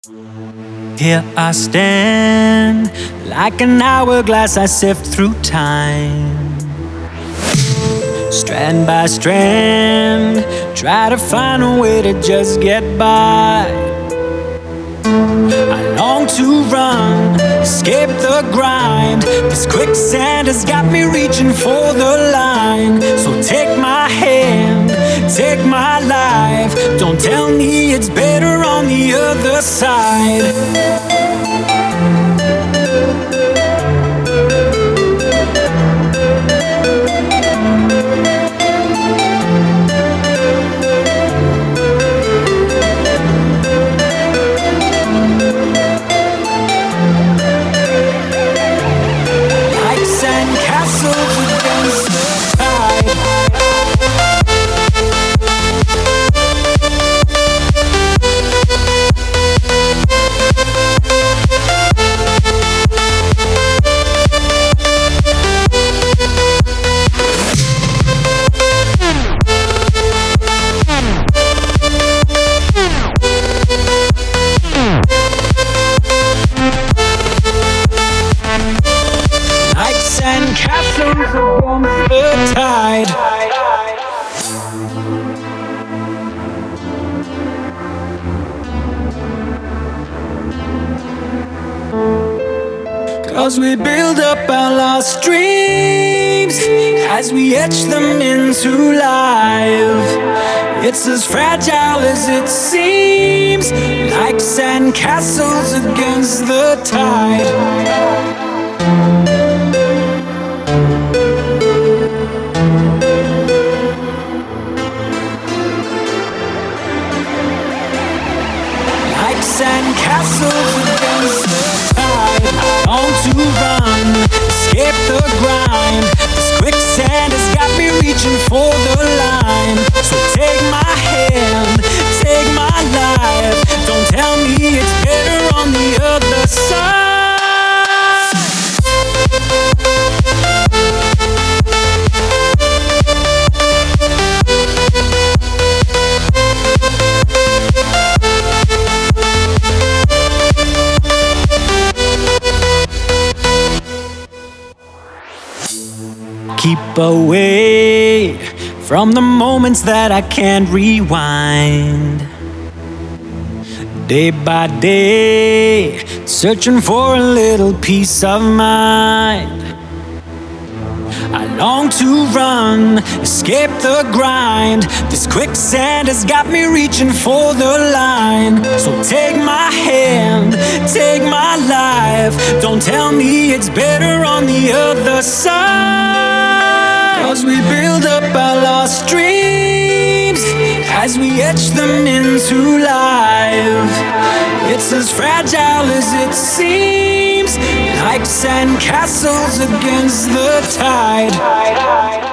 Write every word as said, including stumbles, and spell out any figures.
Here I stand, like an hourglass I sift through time. Strand by strand, try to find a way to just get by. I long to run, escape the grind. This quicksand has got me reaching for the line. So take my hand, take my life. Don't tell me it's better on the other side. And castles against the tide. Cause we build up our lost dreams as we etch them into life. It's as fragile as it seems, like sand castles against the tide. And castles against the tide. I long to run, escape the grind. This quicksand has got me reaching for the line. So take my hand, take my life. Don't tell me it's better on the other side. Keep away from the moments that I can't rewind. Day by day, searching for a little peace of mind. I long to run, escape the grind. This quicksand has got me reaching for the line. So take my hand, take my life. Don't tell me it's better on the other side. Cause we build up our lost dreams as we etch them into life. It's as fragile as it seems, like sand castles against the tide.